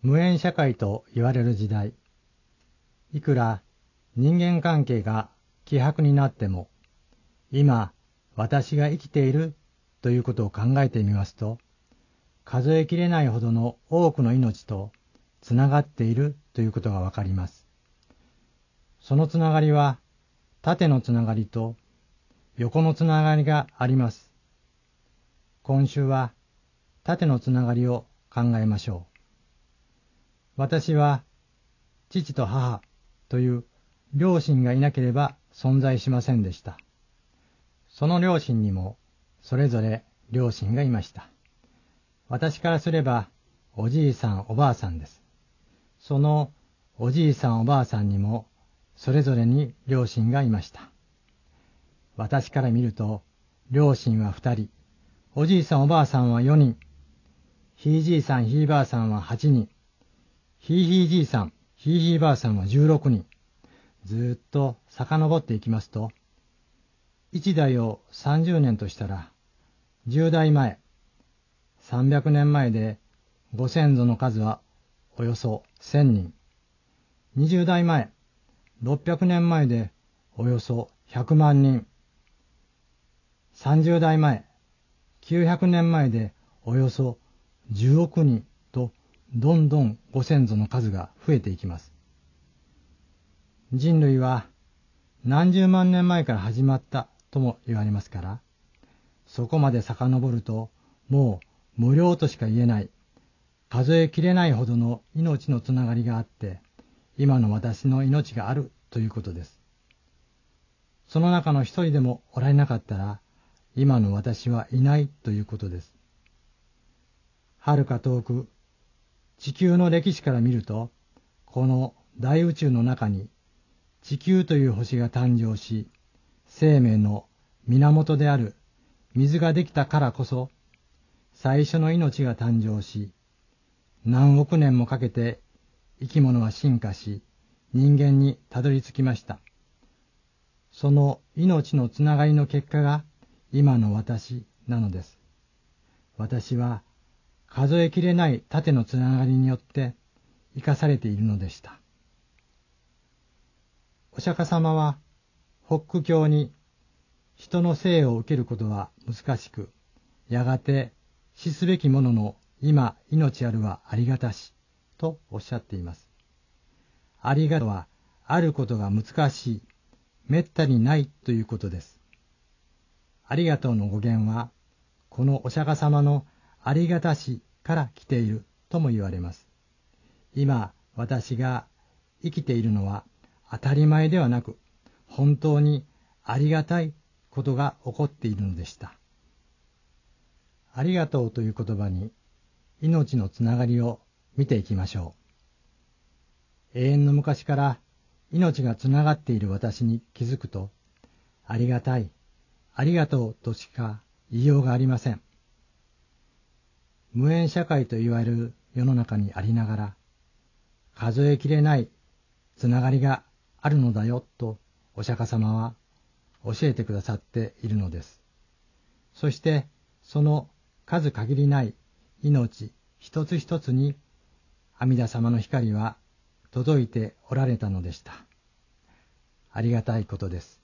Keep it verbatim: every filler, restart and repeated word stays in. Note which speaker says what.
Speaker 1: 無縁社会と言われる時代、いくら人間関係が希薄になっても、今私が生きているということを考えてみますと、数えきれないほどの多くの命とつながっているということがわかります。そのつながりは縦のつながりと横のつながりがあります。今週は縦のつながりを考えましょう。私は父と母という両親がいなければ存在しませんでした。その両親にもそれぞれ両親がいました。私からすればおじいさんおばあさんです。そのおじいさんおばあさんにもそれぞれに両親がいました。私から見ると両親は二人、おじいさんおばあさんは四人、ひいじいさんひいばあさんは八人、ひいひいじいさんひいひいばあさんは十六人。ずーっと遡っていきますと、一代を三十年としたら十代前、三百年前でご先祖の数はおよそ千人、二十代前、六百年前でおよそ百万人、三十代前、九百年前でおよそ十億人と、どんどんご先祖の数が増えていきます。人類は何十万年前から始まったとも言われますから、そこまで遡るともう無量としか言えない、数えきれないほどの命のつながりがあって、今の私の命があるということです。その中の一人でもおられなかったら、今の私はいないということです。はるか遠く、地球の歴史から見ると、この大宇宙の中に地球という星が誕生し、生命の源である水ができたからこそ、最初の命が誕生し、何億年もかけて生き物は進化し、人間にたどり着きました。その命のつながりの結果が今の私なのです。私は数えきれない縦のつながりによって生かされているのでした。お釈迦様は法華経に人の生を受けることは難しく、やがて死すべきものの今命あるはありがたしとおっしゃっています。ありがとはあることが難しい、めったにないということです。ありがとうの語源はこのお釈迦様のありがたしから来ているとも言われます。今私が生きているのは当たり前ではなく、本当にありがたいことが起こっているのでした。ありがとうという言葉に命のつながりを見ていきましょう。永遠の昔から命がつながっている私に気づくと、ありがたい、ありがとうとしか言いようがありません。無縁社会と言われる世の中にありながら、数えきれないつながりがあるのだよとお釈迦様は教えてくださっているのです。そしてその数限りない命一つ一つに阿弥陀様の光は届いておられたのでした。ありがたいことです。